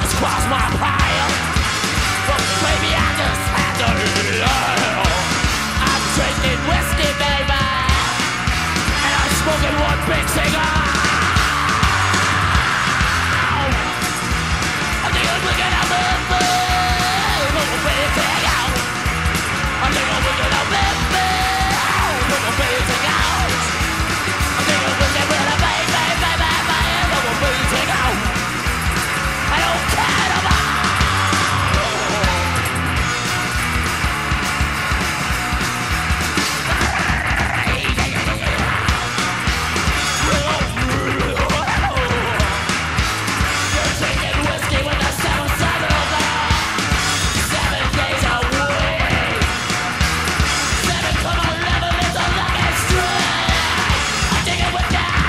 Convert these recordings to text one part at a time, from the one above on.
cross my path, but baby I just had to learn. I'm drinking whiskey, baby, and I'm smoking one big cigar. I think I'm looking at the moon, little baby, out. I think I'm looking at the moon, little baby, out. I think I'm looking at the baby, little baby, out. I don't care about. You're drinking whiskey with the 7-7 of love. 7 days a week. 7,11 is a lucky streak. I dig it with that.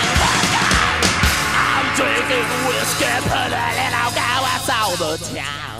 Whiskey, put a little go, it's all the town.